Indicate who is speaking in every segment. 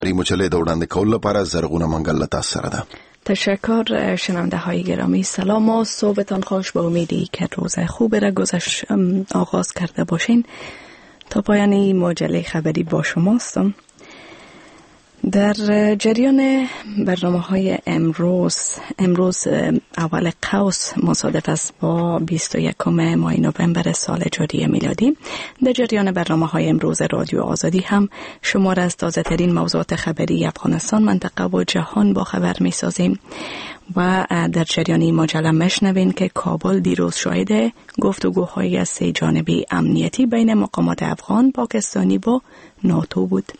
Speaker 1: مچله دوڑنده کول لپاره زرغونه منگل تاسو سره ده.
Speaker 2: تشکر شنونده های گرامی. سلام و صبحتان خوش. با امیدی که روز خوبی را آغاز کرده باشین. تا پایان این مجله خبری با شماستم. در جریان برنامه های امروز اول قوس مصادف است با 21 ماه نوامبر سال جاری میلادی. در جریان برنامه های امروز رادیو آزادی هم شما را از تازه ترین موضوعات خبری افغانستان، منطقه و جهان با خبر می سازیم و در جریان این مجله مشنوین که کابل دیروز شاهد گفتگوهای 3 جانبه امنیتی بین مقامات افغان، پاکستانی با ناتو بود.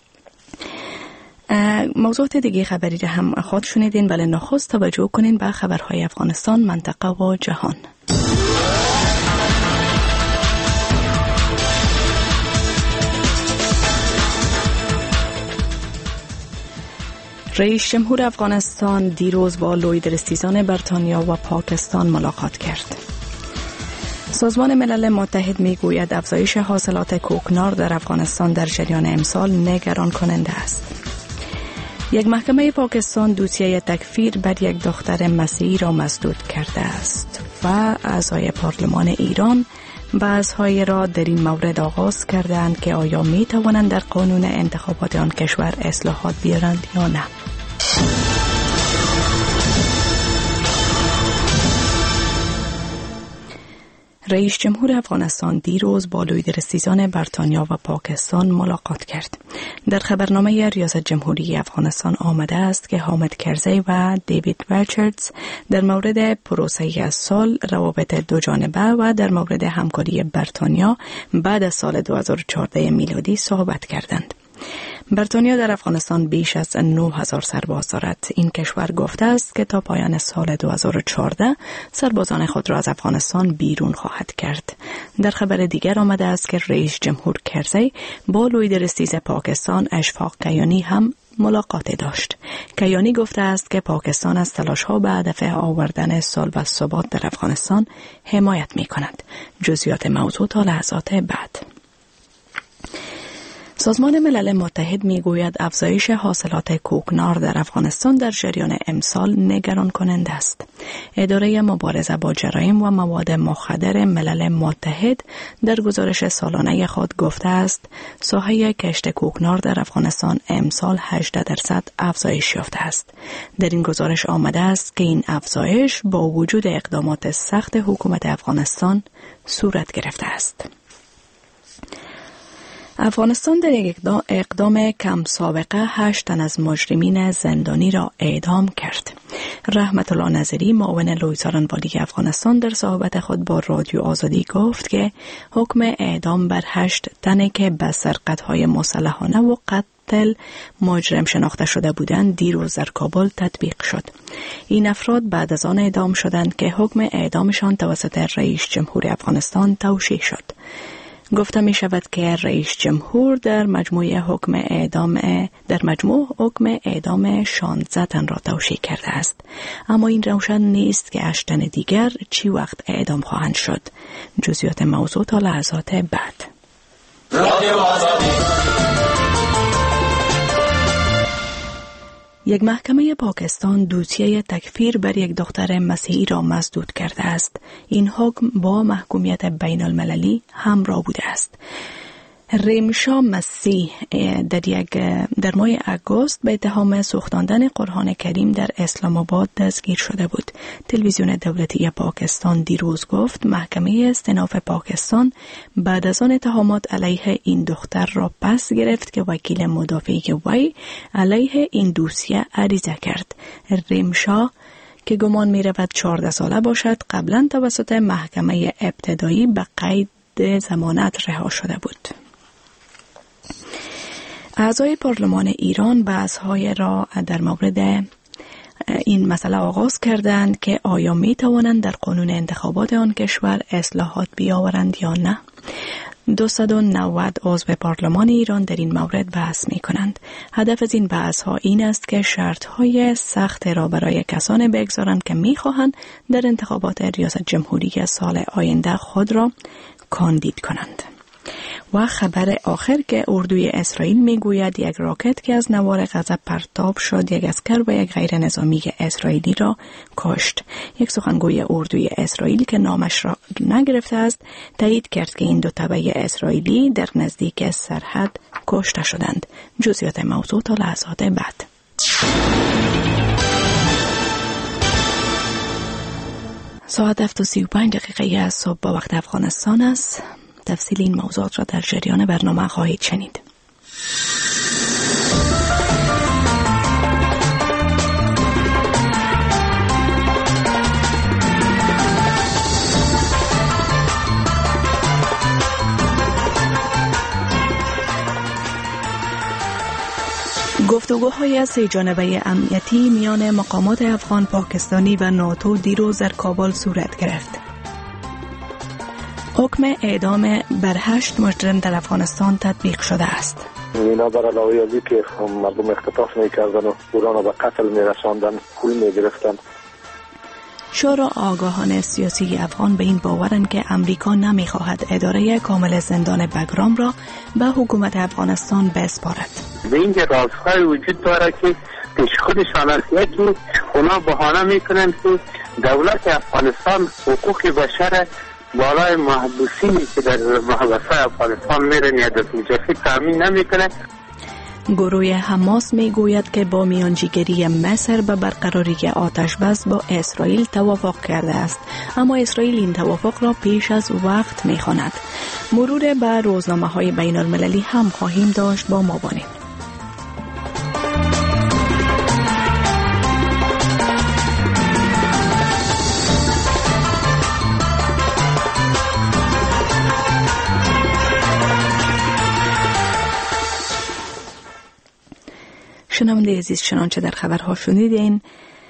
Speaker 2: موضوعات دیگه خبری را هم خود شنیدین، ولی نخست توجه کنین به خبرهای افغانستان، منطقه و جهان. رئیس جمهور افغانستان دیروز با لوید رستیزان بریتانیا و پاکستان ملاقات کرد. سازمان ملل متحد میگوید افزایش حاصلات کوکنار در افغانستان در جریان امسال نگران کننده است. یک محکمه پاکستان دوسیه تکفیر بر یک دختر مسیحی را مسدود کرده است و اعضای پارلمان ایران بحث‌های را در این مورد آغاز کردند که آیا می توانند در قانون انتخابات آن کشور اصلاحات بیارند یا نه. رئیس جمهور افغانستان دیروز با لوید رستیزان بریتانیا و پاکستان ملاقات کرد. در خبرنامه ریاست جمهوری افغانستان آمده است که حامد کرزی و دیوید ریچاردز در مورد پروسه از سال روابط دو جانبه و در مورد همکاری بریتانیا بعد از سال 2014 میلادی صحبت کردند. بریتانیا در افغانستان بیش از 9000 سرباز دارد. این کشور گفته است که تا پایان سال 2014 سربازان خود را از افغانستان بیرون خواهد کرد. در خبر دیگر آمده است که رئیس جمهور کرزی با لوید رستیز پاکستان اشفاق کیانی هم ملاقات داشت. کیانی گفته است که پاکستان از تلاش‌ها به هدف آوردن صلح و ثبات در افغانستان حمایت می‌کند. جزئیات موضوع تا لحظات بعد. سازمان ملل متحد میگوید افزایش حاصلات کوکنار در افغانستان در جریان امسال نگران کننده است. اداره مبارزه با جرایم و مواد مخدر ملل متحد در گزارش سالانه خود گفته است ساحه کشت کوکنار در افغانستان امسال 18% افزایش یافته است. در این گزارش آمده است که این افزایش با وجود اقدامات سخت حکومت افغانستان صورت گرفته است. افغانستان در یک اقدام کم سابقه 8 تن از مجرمین زندانی را اعدام کرد. رحمت الله نظری معاون لوی څارنوالۍ افغانستان در صحبت خود با رادیو آزادی گفت که حکم اعدام بر 8 تنی که به سرقت‌های مسلحانه و قتل مجرم شناخته شده بودند دیروز در کابل تطبیق شد. این افراد بعد از آن اعدام شدند که حکم اعدامشان توسط رئیس جمهور افغانستان توشیح شد. گفته می شود که رئیس جمهور در مجموع حکم اعدام 16 تن را توشیح کرده است. اما این روشن نیست که 8 تن دیگر چی وقت اعدام خواهند شد. جزئیات موضوع تا لحظات بعد. رادیو آزادی. یک محکمه پاکستان دوسیه تکفیر بر یک دختر مسیحی را مسدود کرده است. این حکم با محکومیت بین المللی همراه بوده است. ریمشا مسیح در ماه اگست به اتهام سوختاندن قرآن کریم در اسلام آباد دستگیر شده بود. تلویزیون دولتی پاکستان دیروز گفت محکمه استئناف پاکستان بعد از آن اتهامات علیه این دختر را پس گرفت که وکیل مدافع وی علیه این دوسیه عریضه کرد. ریمشا که گمان می رود 14 ساله باشد قبلا توسط محکمه ابتدایی به قید ضمانت رها شده بود. اعضای پارلمان ایران بحث‌های را در مورد این مسئله آغاز کردند که آیا می توانند در قانون انتخابات آن کشور اصلاحات بیاورند یا نه. 290 عضو پارلمان ایران در این مورد بحث می کنند. هدف از این بحث ها این است که شرط های سخت را برای کسانی بگذارند که می خواهند در انتخابات ریاست جمهوری سال آینده خود را کاندید کنند. و خبر آخر که اردوی اسرائیل میگوید یک راکت که از نوار غزه پرتاب شد یک عسکر و یک غیر نظامی اسرائیلی را کشت. یک سخنگوی اردوی اسرائیل که نامش را نگرفته است تایید کرد که این دو تبع اسرائیلی در نزدیک سرحد کشته شدند. جزئیات موضوع تا لحظات بعد. ساعت 7:35 از صبح با وقت افغانستان است. تفصیل این موضوعات را در جریان برنامه خواهید شنید. گفتگوهای سه جانبه امنیتی میان مقامات افغان، پاکستانی و ناتو دیروز در کابل صورت گرفت. حکم اعدام بر 8 مجرم در افغانستان تطبیق شده است.
Speaker 3: اینا بر علاوه ازی که مردم اختطاف میکردن و اونها به قتل میرساندن، پول میگرفتن.
Speaker 2: شورای آگاهان سیاسی افغان به این باورند که امریکا نمیخواهد اداره کامل زندان بگرام را به حکومت افغانستان بسپارد.
Speaker 4: به این رازهای وجود داره که پیش خودشان است. یکی اونا بهانه میکنند که دولت افغانستان حقوق بشر بالای محبوسینی که در محبسه افغانستان میرن یا در مجازی تامین نمیکنه.
Speaker 2: گروه حماس میگوید که با میانجیگری مصر به برقراری آتش بس با اسرائیل توافق کرده است، اما اسرائیل این توافق را پیش از وقت میخواند. مرور به روزنامه‌های بین المللی هم خواهیم داشت، با ما باشید. شنونده عزیز، چنانچه در خبرها شنیدین،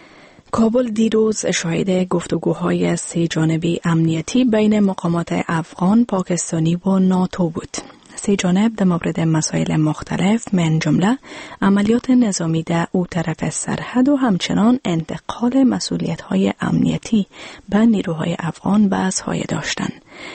Speaker 2: کابل دیروز شاهد گفتگوهای سه جانبه امنیتی بین مقامات افغان، پاکستانی و ناتو بود. سه جانب در مورد مسائل مختلف من جمله عملیات نظامی در او طرف سرحد و همچنان انتقال مسئولیت‌های امنیتی به نیروهای افغان بحث‌های داشتند.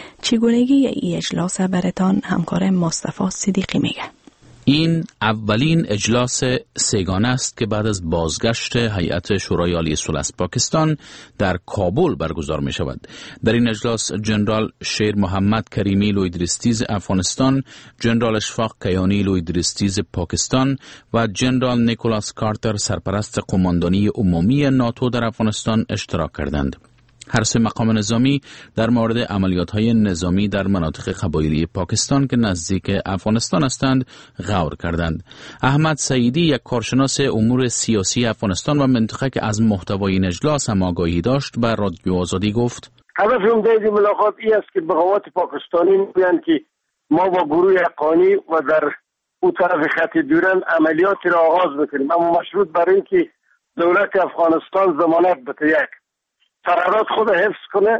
Speaker 2: چگونگی این اجلاس برتان همکار مصطفی صدیقی میگه.
Speaker 5: این اولین اجلاس سه‌گانه است که بعد از بازگشت هیئت شورای عالی صلح از پاکستان در کابل برگزار می شود. در این اجلاس جنرال شیر محمد کریمی لویدرستیز افغانستان، جنرال اشفاق کیانی لویدرستیز پاکستان و جنرال نیکولاس کارتر سرپرست قماندانی عمومی ناتو در افغانستان اشتراک کردند. هر سه مقام نظامی در مورد عملیات‌های نظامی در مناطق قبایلی پاکستان که نزدیک افغانستان هستند غور کردند. احمد سعیدی، یک کارشناس امور سیاسی افغانستان و منطقه که از محتوای این اجلاس هم آگاهی داشت، به رادیو آزادی گفت:
Speaker 3: هدف این ملاقات این است که مقامات پاکستانی میگویند که ما با گروه افغانی و در اون طرف خط دوران عملیاتی را آغاز بکنیم، اما مشروط بر این که دولت افغانستان ضمانت بده، یک سرحدات خود حفظ کنه،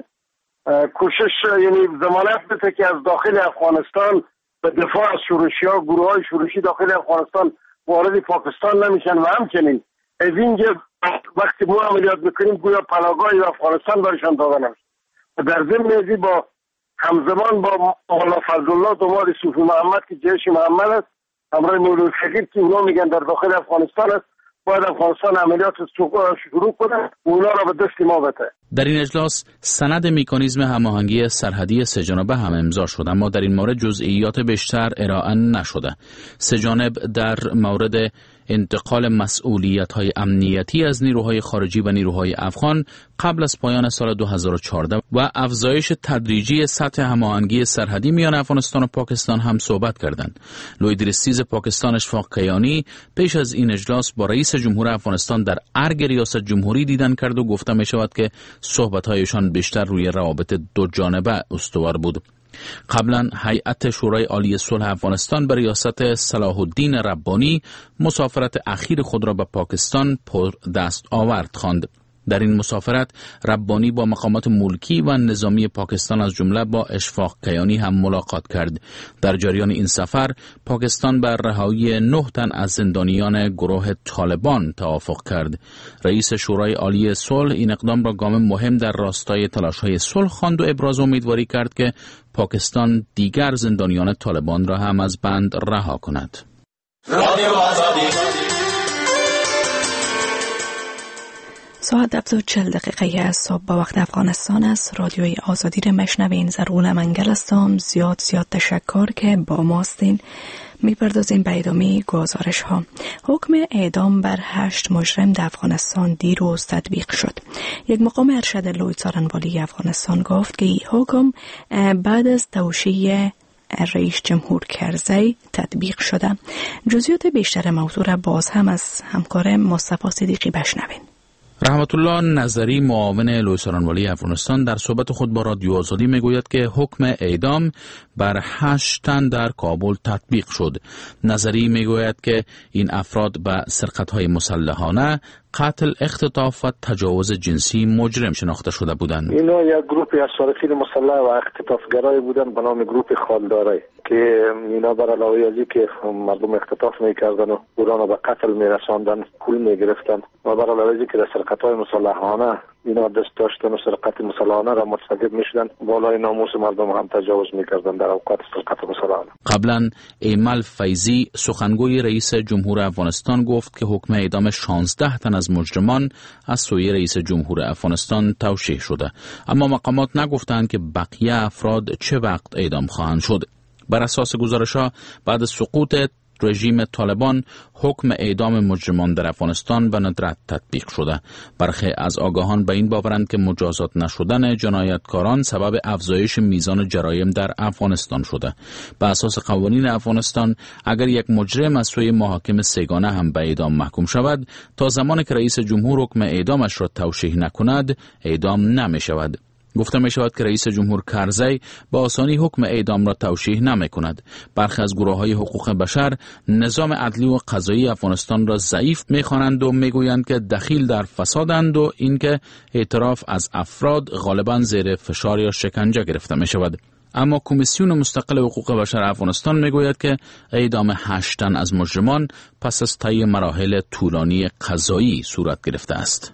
Speaker 3: کوشش یعنی ضمانت بده که از داخل افغانستان به دفاع از شورشی‌ها، گروه‌های شورشی داخل افغانستان وارد پاکستان نمیشن و همچنین از اینجا وقتی ما عملیات بکنیم گویا پناهگاهی افغانستان برشان داده نمیشه. در ضمن ازی با همزمان با مولانا فضلالله داماد صوفی محمد که جیش محمد است، همراه مولوی فقیر که اونا میگن در داخل افغانستان است، باید افغانستان عملیات شروع کنه، اونا را به دست ما بده.
Speaker 5: در این اجلاس سند مکانیزم هماهنگی سرحدی سه جانبه هم امضا شد، اما در این مورد جزئیات بیشتر ارائه نشده. سه جانب در مورد انتقال مسئولیت‌های امنیتی از نیروهای خارجی و نیروهای افغان قبل از پایان سال 2014 و افزایش تدریجی سطح هماهنگی سرحدی میان افغانستان و پاکستان هم صحبت کردند. لویدرستیز پاکستان اشفاق کیانی پیش از این اجلاس با رئیس جمهور افغانستان در ارگ ریاست جمهوری دیدن کرد و گفته می شود که صحبت‌هایشان بیشتر روی روابط دو جانبه استوار بود. قبلا هیئت شورای عالی صلح افغانستان به ریاست صلاح الدین ربانی مسافرت اخیر خود را به پاکستان پر دست آورد خواند. در این مسافرت ربانی با مقامات ملکی و نظامی پاکستان از جمله با اشفاق کیانی هم ملاقات کرد. در جریان این سفر پاکستان بر رهایی 9 تن از زندانیان گروه طالبان توافق کرد. رئیس شورای عالی صلح این اقدام را گام مهم در راستای تلاش‌های صلح خواند و ابراز امیدواری کرد که پاکستان دیگر زندانیان طالبان را هم از بند رها کند.
Speaker 2: ساعت 7:40 از صبح با وقت افغانستان است. رادیوی آزادی را مشنوین. زرغونه منگل هستم. زیاد تشکر که با ما هستین. میپردازیم به ادامه گزارش ها. حکم اعدام بر 8 مجرم در افغانستان دیروز تطبیق شد. یک مقام ارشد لوی څارنوالی افغانستان گفت که این حکم بعد از توشیح رئیس جمهور کرزی تطبیق شده. جزئیات بیشتر موضوع را باز هم از همکار مصطفی صدیقی بشنوین.
Speaker 5: رحمت الله نظری معاون لوی څارنوالی افغانستان در صحبت خود با رادیو آزادی میگوید که حکم اعدام بر 8 تن در کابل تطبیق شد. نظری میگوید که این افراد به سرقت‌های مسلحانه، قتل، اختطاف و تجاوز جنسی مجرم شناخته شده بودند.
Speaker 6: اینا یک گروهی از سارقین مسلح و اختطافگرای بودند به نام گروه خالداری که اینا بر علاوه از اینکه مردم اختطاف میکردن و اونا به قتل میرساندن، پول میگرفتن و بر علاوه از اینکه سرقت‌های مسلحانه اینا دست داشتن و سرقت مسلحانه را مرتکب میشدن، بالای ناموس مردم هم تجاوز میکردن در اوقات سرقت مسلحانه.
Speaker 5: قبلا ایمل فیضی سخنگوی رئیس جمهور افغانستان گفت که حکم اعدام 16 تن از مجرمان از سوی رئیس جمهور افغانستان توشیح شده، اما مقامات نگفتند که بقیه افراد چه وقت اعدام خواهند شد. بر اساس گزارش‌ها بعد از سقوط رژیم طالبان حکم اعدام مجرمان در افغانستان به ندرت تطبیق شده. برخی از آگاهان به این باورند که مجازات نشدن جنایتکاران سبب افزایش میزان جرایم در افغانستان شده. به اساس قوانین افغانستان اگر یک مجرم از سوی محاکم سه‌گانه هم به اعدام محکوم شود، تا زمانی که رئیس جمهور حکم اعدامش را توشیح نکند اعدام نمی شود. گفته می شود که رئیس جمهور کرزی با آسانی حکم اعدام را توشیح نمی کند. برخی از گروه‌های حقوق بشر نظام عدلی و قضایی افغانستان را ضعیف می خوانند و می گویند که دخیل در فسادند و اینکه اعتراف از افراد غالباً زیر فشار یا شکنجه گرفته می شود. اما کمیسیون مستقل حقوق بشر افغانستان می گوید که اعدام 8 تن از مجرمان پس از طی مراحل طولانی قضایی صورت گرفته است.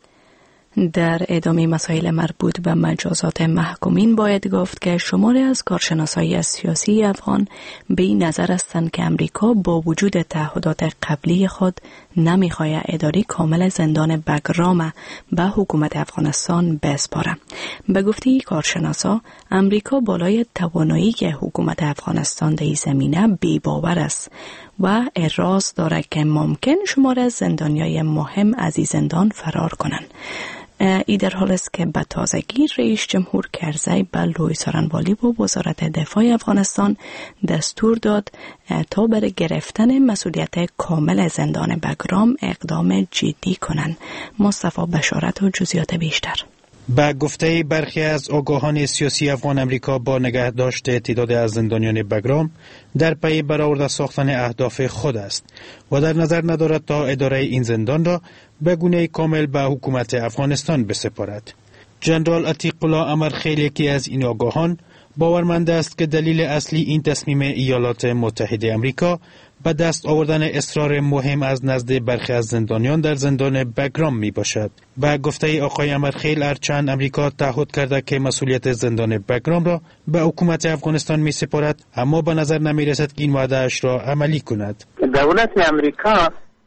Speaker 2: در ادامه مسائل مربوط به مجازات محکومین باید گفت که شماری از کارشناسای سیاسی افغان به این نظر هستند که امریکا با وجود تعهدات قبلی خود نمیخواهد اداره کامل زندان بگرام به حکومت افغانستان بسپاره. به گفته کارشناسا امریکا بالای توانایی حکومت افغانستان در این زمینه بی‌باور است و اعتراض دارد که ممکن شماری از زندانیای مهم از این زندان فرار کنند. ای در حال است که به تازگی رئیس جمهور کرزی به لوی څارنوالی و وزارت دفاع افغانستان دستور داد تا برای گرفتن مسئولیت کامل زندان بگرام اقدام جدی کنند. مصطفی بشارت و جزئیات بیشتر.
Speaker 7: به گفته برخی از آگاهان سیاسی افغان، امریکا با نگهداشت تعداد از زندانیان بگرام در پی برآورده ساختن اهداف خود است و در نظر ندارد تا اداره این زندان را به گونه کامل به حکومت افغانستان بسپارد. جنرال عتیق الله امرخیل، یکی از این آگاهان، باورمند است که دلیل اصلی این تصمیم ایالات متحده امریکا به دست آوردن اصرار مهم از نزد برخی از زندانیان در زندان بگرام می باشد. به گفته آقای امرخیل، هرچند امریکا تعهد کرده که مسئولیت زندان بگرام را به حکومت افغانستان می سپارد، اما به نظر نمی رسد که این وعده اش را عملی کند.
Speaker 4: دولت امریکا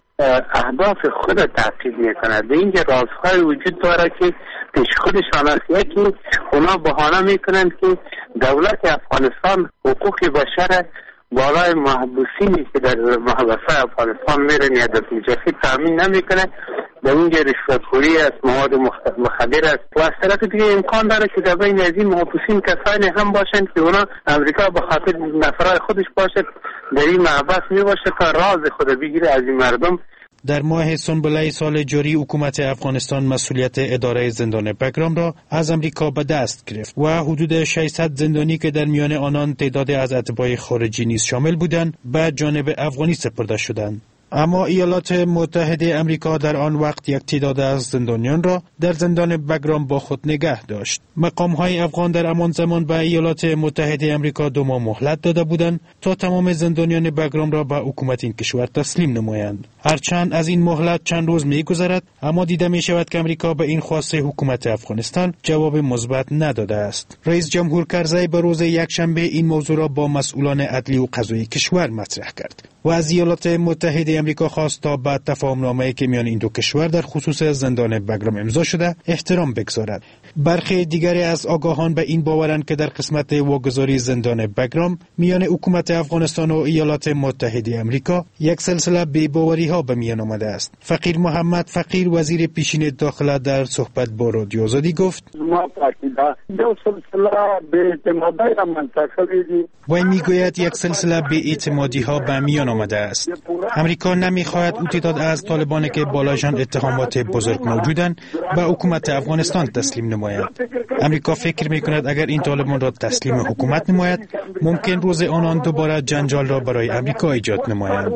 Speaker 4: اهداف خود را تعقیب می کند. به اینجا رازهای وجود داره که پیش خودشان است. یکی اونا بهانه می کنند که دولت افغانستان حقوق بشر بالای محبوسینی که در محبسه افغانستان میرن یا در جزیره تامین نمیکنه، در اینجا رشوه‌خوری است، مواد مخدر است و از طرف دیگه امکان داره که در بین از این محبوسین کسانی هم باشند که اونا امریکا به خاطر نفرای خودش باشد در این محبس می باشه تا راز خود بگیره از این مردم.
Speaker 7: در ماه سنبله سال جاری حکومت افغانستان مسئولیت اداره زندان بگرام را از امریکا به دست گرفت و حدود 600 زندانی که در میان آنان تعداد از اتباع خارجی نیز شامل بودند به جانب افغانی سپرده شدند. اما ایالات متحده امریکا در آن وقت یک تعداد از زندانیان را در زندان بگرام با خود نگه داشت. مقام‌های افغان در همان زمان به ایالات متحده امریکا 2 ماه مهلت داده بودند تا تمام زندانیان بگرام را به حکومت این کشور تسلیم نمایند. هرچند از این مهلت چند روز می‌گذرد، اما دیده می‌شود که امریکا به این خواست حکومت افغانستان جواب مثبت نداده است. رئیس جمهور کرزی به روز یکشنبه این موضوع را با مسئولان عدلی و قضایی کشور مطرح کرد و از ایالات متحده امریکا خواست تا به تفاهم‌نامه‌ای که میان این دو کشور در خصوص زندان بگرام امضا شده احترام بگذارد. برخی دیگری از آگاهان به این باورند که در قسمت واگذاری زندان بگرام میان حکومت افغانستان و ایالات متحده امریکا یک سلسله بی‌باوری‌ها به میان آمده است. فقیر محمد فقیر وزیر پیشین داخله در صحبت با رادیو آزادی گفت:
Speaker 3: ما پاکیده دو سلسله بی‌اعتمادی را منتقل کردیم.
Speaker 7: وی میگوید یک سلسله بی‌اعتمادی‌ها به میان آمده است. امریکا نمیخواهد او تعداد از طالبانی که بالایشان اتهامات بزرگ موجودند به حکومت افغانستان تسلیم نماید. امریکا فکر میکند اگر این طالبان را تسلیم حکومت نماید، ممکن روز آنان دوباره جنجال را برای امریکا ایجاد نمایند.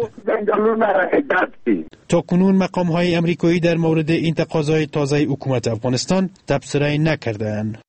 Speaker 7: تا کنون مقام‌های امریکایی در مورد این تقاضای تازه حکومت افغانستان تبصره نکردند.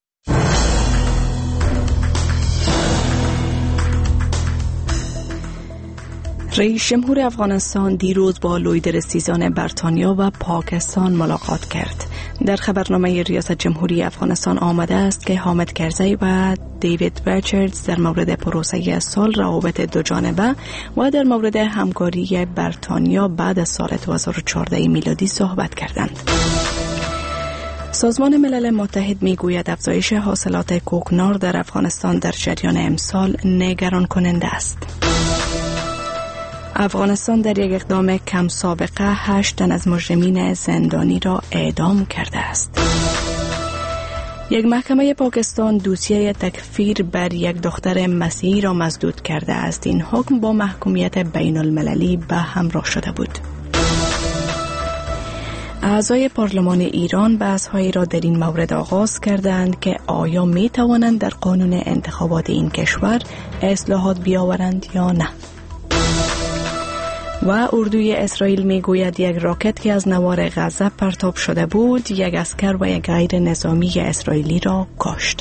Speaker 2: رئیس جمهور افغانستان دیروز با لوی رسیزان بریتانیا و پاکستان ملاقات کرد. در خبرنامه ریاست جمهوری افغانستان آمده است که حامد کرزی و دیوید ریچاردز در مورد پروسه صلح روابط دو جانبه و در مورد همکاری بریتانیا بعد از سال 2014 میلادی صحبت کردند. سازمان ملل متحد میگوید افزایش حاصلات کوکنار در افغانستان در جریان امسال نگران کننده است. افغانستان در یک اقدام کم سابقه 8 تن از مجرمین زندانی را اعدام کرده است. یک محکمه پاکستان دوسیه تکفیر بر یک دختر مسیحی را مسدود کرده است. این حکم با محکومیت بین المللی به همراه شده بود. اعضای پارلمان ایران بحث‌هایی را در این مورد آغاز کردند که آیا می توانند در قانون انتخابات این کشور اصلاحات بیاورند یا نه. و اردوی اسرائیل میگوید یک راکت که از نوار غزه پرتاب شده بود یک عسکر و یک غیر نظامی اسرائیلی را کشت.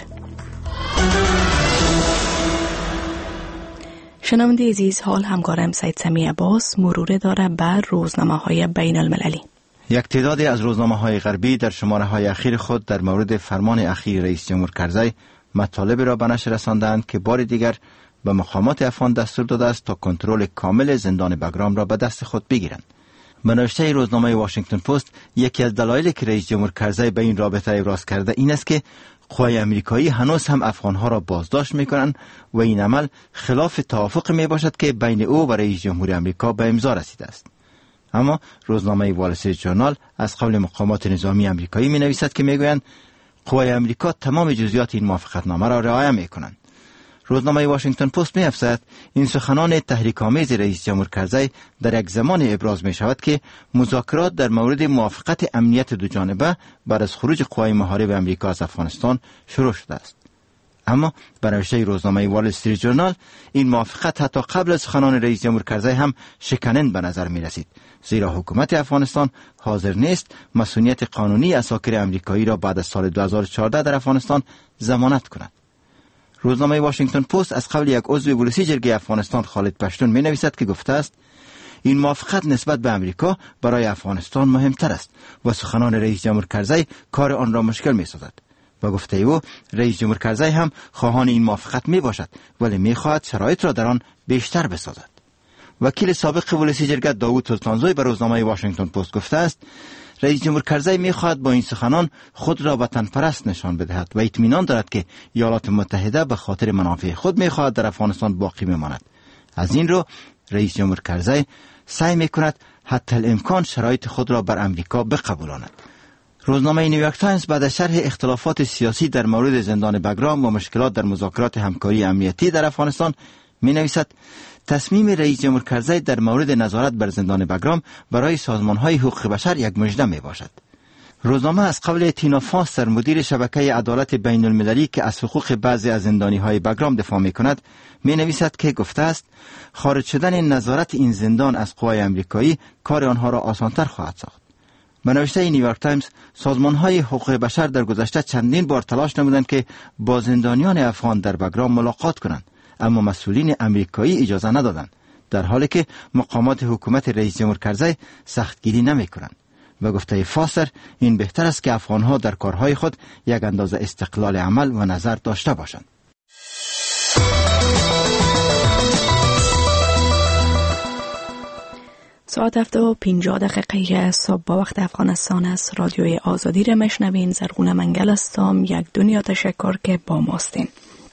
Speaker 2: شنونده عزیز، حال همکارم سید سمی عباس مرور داره بر روزنامه‌های بین المللی.
Speaker 8: یک تعدادی از روزنامه‌های غربی در شماره‌های اخیر خود در مورد فرمان اخیر رئیس جمهور کرزی مطالبی را به نشر رساندند که بار دیگر به مقامات افغان دستور داده است تا کنترل کامل زندان بگرام را به دست خود بگیرند. به نوشته روزنامه واشنگتن پست، یکی از دلایلی که رئیس جمهور کرزی به این رابطه ابراز کرده این است که قوای امریکایی هنوز هم افغانها را بازداشت می‌کنند و این عمل خلاف توافق میباشد که بین او و رئیس جمهور امریکا به امضا رسیده است. اما روزنامه وال استریت ژورنال از قول مقامات نظامی امریکایی می‌نویسد که میگویند قوای امریکا تمام جزئیات این موافقتنامه را رعایت می‌کنند. روزنامه واشنگتن پست می‌افزاید این سخنان تحریک‌آمیز رئیس جمهور کرزی در یک زمان ابراز می‌شود که مذاکرات در مورد موافقت امنیت دو جانبه بعد از خروج قوای محارب امریکا از افغانستان شروع شده است. اما به نوشته روزنامه وال استریت ژورنال این موافقت حتی قبل از سخنان رئیس جمهور کرزی هم شکننده به نظر می‌رسید، زیرا حکومت افغانستان حاضر نیست مسئولیت قانونی اساکر امریکایی را بعد از سال 2014 در افغانستان ضمانت کند. روزنامه واشنگتن پست از قول یک عضو پلیسی جرگه افغانستان خالد پشتون می نویسد که گفته است این موافقت نسبت به امریکا برای افغانستان مهمتر است و سخنان رئیس جمهور کرزی کار آن را مشکل می سازد. و گفته او رئیس جمهور کرزی هم خواهان این موافقت می باشد ولی می خواهد شرایط را در آن بیشتر بسازد. وکیل سابق پلیسی جرگه داوود سلطانزوی به روزنامه واشنگتن پست گفته است رئیس جمهور کرزی می‌خواهد با این سخنان خود را وطن پرست نشان بدهد و اطمینان دارد که ایالات متحده به خاطر منافع خود می‌خواهد در افغانستان باقی بماند. از این رو رئیس جمهور کرزی سعی می‌کند حتی الامکان شرایط خود را بر امریکا بقبولاند. روزنامه نیویورک تایمز بعد از شرح اختلافات سیاسی در مورد زندان بگرام و مشکلات در مذاکرات همکاری امنیتی در افغانستان می‌نویسد تصمیم رئیس جمهور کرزی در مورد نظارت بر زندان بگرام برای سازمان‌های حقوق بشر یک مژده می‌باشد. روزنامه از قول تینا فاستر، مدیر شبکه عدالت بین المللی که از حقوق بعضی از زندانی‌های بگرام دفاع می‌کند، می‌نویسد که گفته است خارج شدن نظارت این زندان از قوای آمریکایی کار آنها را آسان‌تر خواهد ساخت. به نوشته نیویورک تایمز، سازمان‌های حقوق بشر در گذشته چندین بار تلاش نمودند که با زندانیان افغان در بگرام ملاقات کنند، اما مسئولین آمریکایی اجازه ندادند، در حالی که مقامات حکومت رئیس جمهور کرزی سختگیری نمی‌کنند. و گفته فاستر، این بهتر است که افغان‌ها در کارهای خود یک اندازه استقلال عمل و نظر داشته باشند.
Speaker 2: ساعت 7:50 صبح با وقت افغانستان است. رادیوی آزادی را میشنوین. زرغونه منگل هستم. یک دنیا تشکر که با ماستین.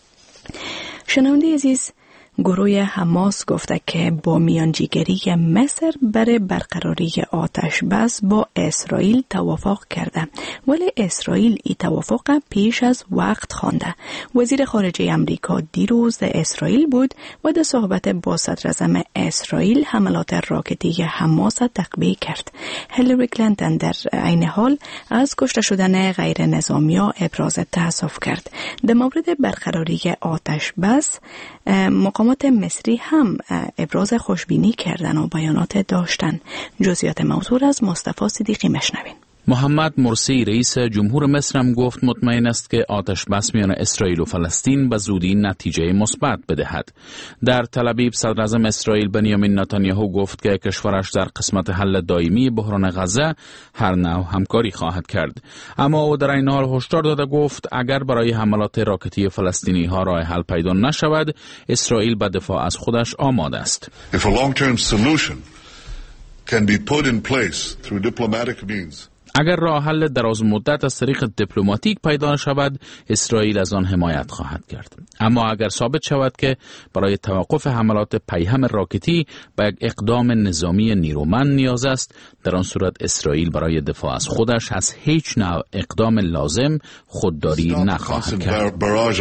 Speaker 2: شنونده عزیز، گروه حماس گفته که با میانجیگری مصر برای برقراری آتش بس با اسرائیل توافق کرده، ولی اسرائیل این توافق پیش از وقت خوانده. وزیر خارجه امریکا دیروز در اسرائیل بود و در صحبت با صدراعظم اسرائیل حملات راکتی حماس تقبیح کرد. هیلاری کلینتون در عین حال از کشته شدن غیر نظامی‌ها ابراز تأسف کرد. در مورد برقراری آتش بس مقامات مصری هم ابراز خوشبینی کردن و بیانات داشتن. جزئیات موضوع از مصطفی صدیقی مشنوین.
Speaker 5: محمد مرسی رئیس جمهور مصر هم گفت مطمئن است که آتش بس میان اسرائیل و فلسطین به زودی نتیجه مثبت بدهد. در تل ابیب صدراعظم اسرائیل بنیامین نتانیاهو گفت که کشورش در قسمت حل دائمی بحران غزه هر نوع همکاری خواهد کرد. اما او در این حال هشدار داده گفت اگر برای حملات راکتی فلسطینی ها راه حل پیدا نشود، اسرائیل به دفاع از خودش آماده است.
Speaker 9: If a long-term solution can be put in place through diplomatic means,
Speaker 5: اگر راه حل دراز مدت از طریق دیپلماتیک پیدا شود، اسرائیل از آن حمایت خواهد کرد. اما اگر ثابت شود که برای توقف حملات پیهم راکتی به یک اقدام نظامی نیرومند نیاز است، در آن صورت اسرائیل برای دفاع از خودش از هیچ نوع اقدام لازم خودداری نخواهد کرد.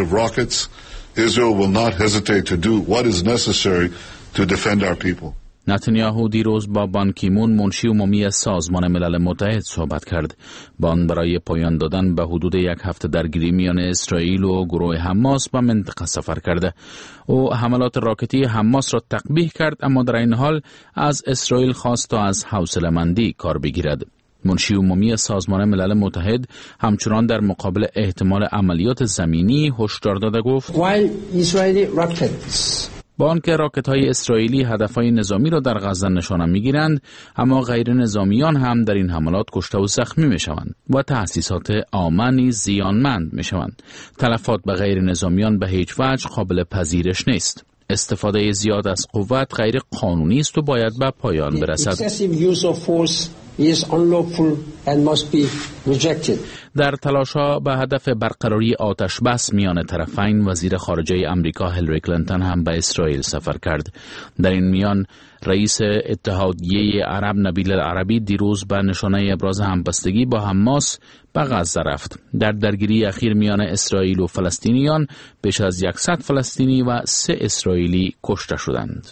Speaker 9: Israel will not hesitate to do what is necessary to defend our people.
Speaker 5: نتانیاهو دیروز با بان کی مون، منشی عمومی سازمان ملل متحد، صحبت کرد. بان برای پایان دادن به حدود یک هفته درگیری میان اسرائیل و گروه حماس به منطقه سفر کرده. او حملات راکتی حماس را تقبیح کرد، اما در این حال از اسرائیل خواست تا از حوصله‌مندی کار بگیرد. منشی عمومی سازمان ملل متحد همچنان در مقابل احتمال عملیات زمینی هشدار داده گفت با آنکه راکت‌های اسرائیلی هدف‌های نظامی را در غزه نشانه می‌گیرند، اما غیر نظامیان هم در این حملات کشته و زخمی می‌شوند و تأسیسات عامه زیانمند می‌شوند. تلفات به غیر نظامیان به هیچ وجه قابل پذیرش نیست. استفاده زیاد از قوت غیر قانونی است و باید به پایان برسد. در تلاش‌ها به هدف برقراری آتش بس میان طرفین، وزیر خارجه امریکا هیلاری کلینتون هم به اسرائیل سفر کرد. در این میان رئیس اتحادیه عرب نبیل العربی دیروز به نشانه ابراز همبستگی با حماس به غزه رفت. در درگیری اخیر میان اسرائیل و فلسطینیان بیش از 100 فلسطینی و 3 اسرائیلی کشته شدند.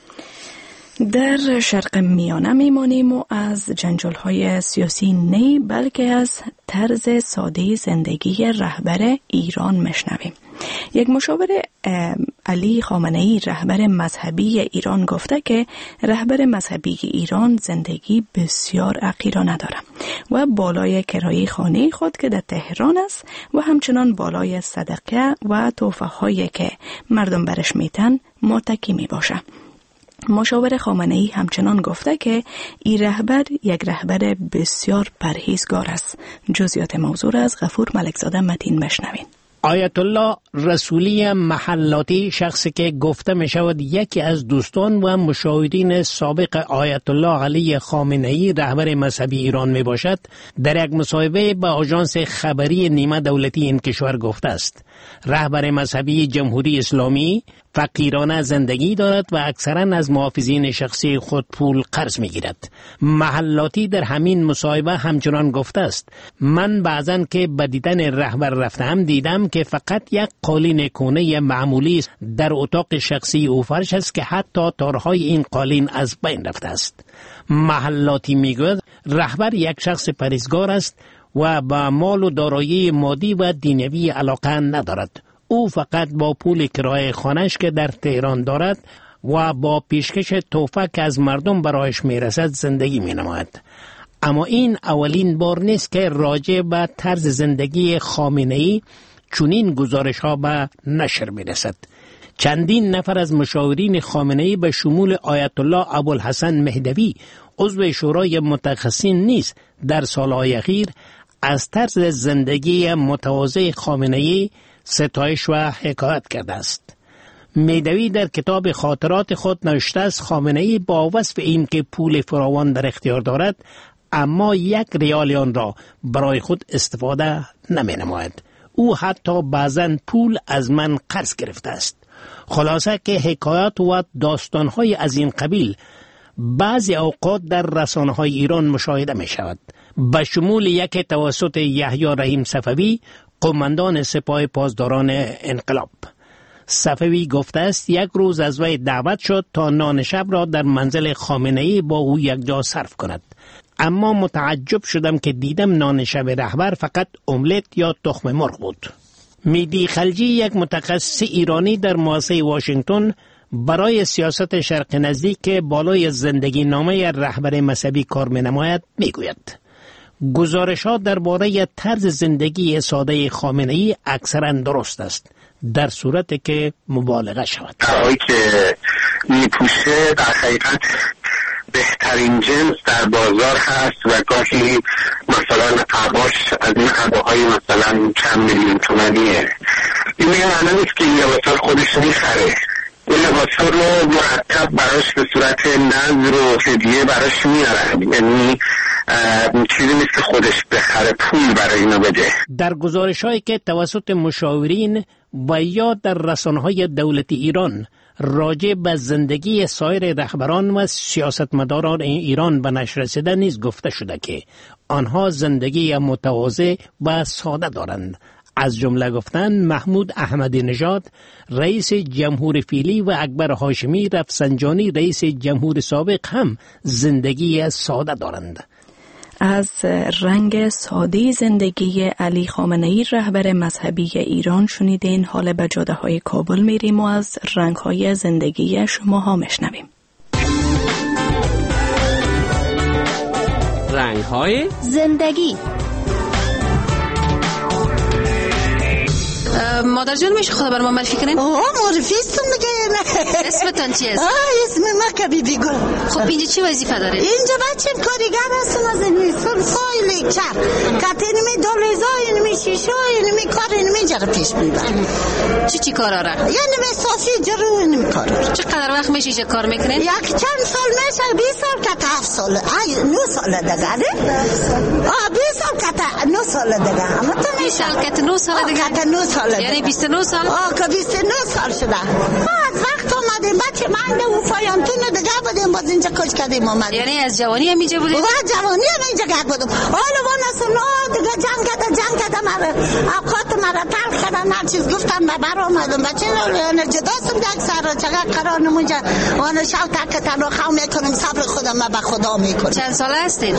Speaker 2: در شرق میانه میمانیم و از جنجال‌های سیاسی نه، بلکه از طرز ساده زندگی رهبر ایران مشنویم. یک مشاور علی خامنه‌ای، رهبر مذهبی ایران، گفته که رهبر مذهبی ایران زندگی بسیار حقیرانه دارد و بالای کرایه خانه خود که در تهران است و همچنان بالای صدقه و تحفه‌هایی که مردم برش میتن متکی می باشه. مشاور خامنه‌ای همچنان گفته که این رهبر یک رهبر بسیار پرهیزگار است. جزئیات موضوع از غفور ملکزاده متین بشنوین.
Speaker 10: آیت الله رسولی محلاتی، شخصی که گفته می شود یکی از دوستان و مشاهدین سابق آیت الله علی خامنه‌ای رهبر مذهبی ایران می باشد، در یک مصاحبه با آژانس خبری نیمه دولتی این کشور گفته است رهبر مذهبی جمهوری اسلامی فقیرانه زندگی دارد و اکثرا از محافظین شخصی خود پول قرض می گیرد. محلاتی در همین مصاحبه همچنان گفته است من بعضن که به دیدن رهبر رفتم دیدم که فقط یک قالین کونه معمولی در اتاق شخصی او فرش است که حتی تارهای این قالین از بین رفته است. محلاتی میگوید رهبر یک شخص پرهیزگار است و به مال و دارایی مادی و دنیوی علاقه ندارد. او فقط با پول کرایه خانه‌اش که در تهران دارد و با پیشکش تحفه که از مردم برایش میرسد زندگی می نماید. اما این اولین بار نیست که راجع به طرز زندگی خامنه‌ای چنین گزارش ها به نشر می رسد. چندین نفر از مشاورین خامنه‌ای به شمول آیت الله ابوالحسن مهدوی عضو شورای متخصصین نیز در سالهای اخیر از طرز زندگی متواضع خامنه‌ای ستایش و حکایت کرده است. مهدوی در کتاب خاطرات خود نوشته است خامنه‌ای با وصف این که پول فراوان در اختیار دارد اما 1 ریال آن را برای خود استفاده نمی نماید. او حتی بعضاً پول از من قرض گرفته است. خلاصه که حکایات و داستان‌های از این قبیل بعضی اوقات در رسانه‌های ایران مشاهده می شود. به شمول یک توسط یحیی رحیم صفوی، قماندان سپاه پاسداران انقلاب. صفوی گفته است یک روز از وی دعوت شد تا نان شب را در منزل خامنه‌ای با او یکجا صرف کند. اما متعجب شدم که دیدم نان شب رهبر فقط املت یا تخم مرغ بود. مهدی خلجی، یک متخصص ایرانی در مؤسسه واشنگتن برای سیاست شرق نزدیک که بالای زندگی نامه رهبر مذهبی کار می نماید می گوید گزارش ها درباره طرز زندگی ساده خامنه‌ای اکثرا درست است در صورت که مبالغه شود.
Speaker 4: هایی که می پوشه در حقیقت بهترین جنس در بازار هست و گاهی مثلا عباش از این عباهای مثلا چند میلیون تومانیه. این معنی نیست که این لباسا خودش میخره. این لباسا رو مرتب براش به صورت نظر و هدیه براش میارن، یعنی چیزی نیست که خودش بخره پول برای اینو بده.
Speaker 10: در گزارش هایی که توسط مشاورین و یا در رسانه‌های دولتی ایران راجع به زندگی سایر رهبران و سیاستمداران ایران به نشر رسیده نیز گفته شده که آنها زندگی متواضع و ساده دارند. از جمله گفتن محمود احمدی نژاد رئیس جمهور فعلی و اکبر هاشمی رفسنجانی رئیس جمهور سابق هم زندگی ساده دارند.
Speaker 2: از رنگ ساده زندگی علی خامنه‌ای رهبر مذهبی ایران شنیدین. حال به جاده های کابل میریم و از رنگ های زندگی شما ها مشنویم.
Speaker 11: رنگ های زندگی.
Speaker 12: مادر جان میشه خدا بر ما معرفی کنین؟
Speaker 13: معرفی استم دیگه.
Speaker 12: اسمتان چی است؟
Speaker 13: اسم ما کبیبی گل.
Speaker 12: خب اینجا چی وظیفه داره؟
Speaker 13: اینجا بچه کارگر هستم از این سایل چر کتنمی دالزای اینمی شیشای اینمی کار اینمی جرا پیش میبرم.
Speaker 12: چی کارا را؟
Speaker 13: یعنی به صافی جرو اینمی کارا.
Speaker 12: چقدر وقت میشه اینجا کار میکنین؟
Speaker 13: یک چند سال میشه 20 سال که 7 سال 9 سال دیگه. 20 سال که 9 سال دیگه. اما تو
Speaker 12: 20 سال که 9 سال دیگه. یعنی 29 سال؟
Speaker 13: که 29 سال شده. از وقت آمدیم بچه من و فایانتون دیگه بودیم باز اینجا کش کردیم آمدیم.
Speaker 12: یعنی از جوانی هم اینجا بودیم؟
Speaker 13: از جوانی هم اینجا گرد بودیم. حالا وانسون دیگه جنگ کده مرا اوقات مرا تلخ کردن هر چیز گفتن بر آمدم بچه جدا سم یک سر چقدر قرار نمونجا وانا شو تک تنو خواهم میکنم صبر خودم به خدا میکنم.
Speaker 12: چند ساله هستین؟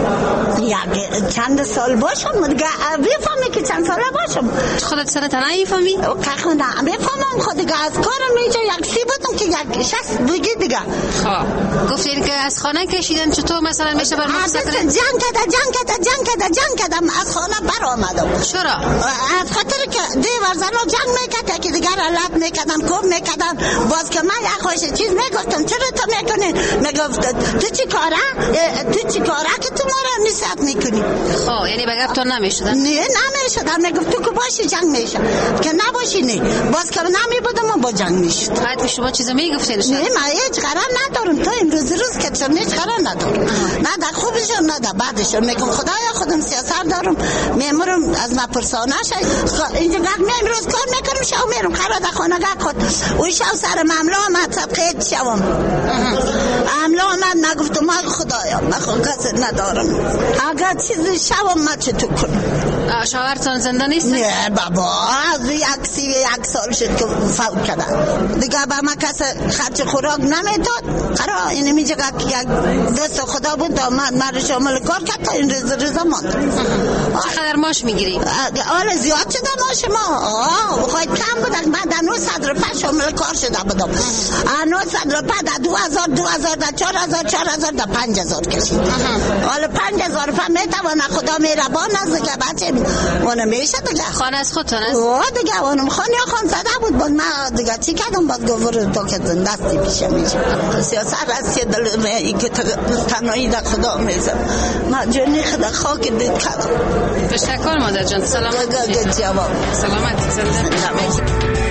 Speaker 13: چند سال باشم دیگه بفهمی که چند ساله باشم.
Speaker 12: خودت سرت نمیفهمی؟
Speaker 13: نه بفهمم خود دیگه از کارم اینجا یک سی بودم که یک شخص بگی دیگه.
Speaker 12: خب گفتین که از خانه کشیدن چطور مثلا میشه بر مقصد کنن؟
Speaker 13: جنگ کردم از خانه بر آمدم.
Speaker 12: چرا؟
Speaker 13: از خاطر که دیوار زنا جنگ میکرد که دیگر علت میکردن کوب میکردن باز که من یک خوش چیز میگفتم چرا تو میکنی؟ میگفت تو چی کاره که تو ما را نصیحت میکنی؟
Speaker 12: خب یعنی بگفت تو نمیشدن؟
Speaker 13: نه نمیشدن. میگفت تو که باشی جنگ میشه که نباشی نه باز که نمی بودم من با جنگ میشد.
Speaker 12: بعد شما چیزا میگفتین؟
Speaker 13: نه من هیچ قرار ندارم تا امروز که چون هیچ قرار ندارم نه در خوبشون نه در بعدشون. میگم خدایا خودم سیاست دارم میمرم از ما پرسانه شد اینجا گفت امروز کار میکنم شو میرم قرار در خانگاه خود و شو سر معامله آمد سبقیت شوم معامله آمد نگفتم ما خدایا من خود کسی ندارم اگر چیز شو میتوان ما چطور کنم.
Speaker 12: شوهرتان زنده نیست؟
Speaker 13: نه بابا، از یک سال شد که فوت کرده دیگه. با ما کس خرچ خوراک نمیداد. قرار این میگه که یک دست خدا بود داماد مرا شامل کار کرد تا این رضا ماند.
Speaker 12: چقدر ماش میگیری؟
Speaker 13: حالا زیاد شده ماش ما. خواهید کم بود. من در 900 روپه شامل کار شده بودم. 900 روپه در 2000 در 4000 در 5000 کشید. حالا 5000 روپه میتوانه خدا مهربان است دیگه. بچه اون میشه دیگه.
Speaker 12: خانه از خودتان است؟
Speaker 13: دیگه اونم خانه زده بود. باز من دیگه چی کردم؟ باز گفت تو که زندستی پیشه میشه. سیاست است که دل این که تنهایی در خدا میزم. من جنی خدا خاک دید کردم.
Speaker 12: تشکر مادر جان. سلامت.
Speaker 13: جواب.
Speaker 12: سلامت.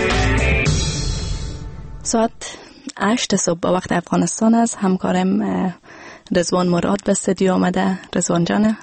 Speaker 2: ساعت 8 صبح با وقت افغانستان است. همکارم رضوان مراد به استودیو آمده. رضوان جان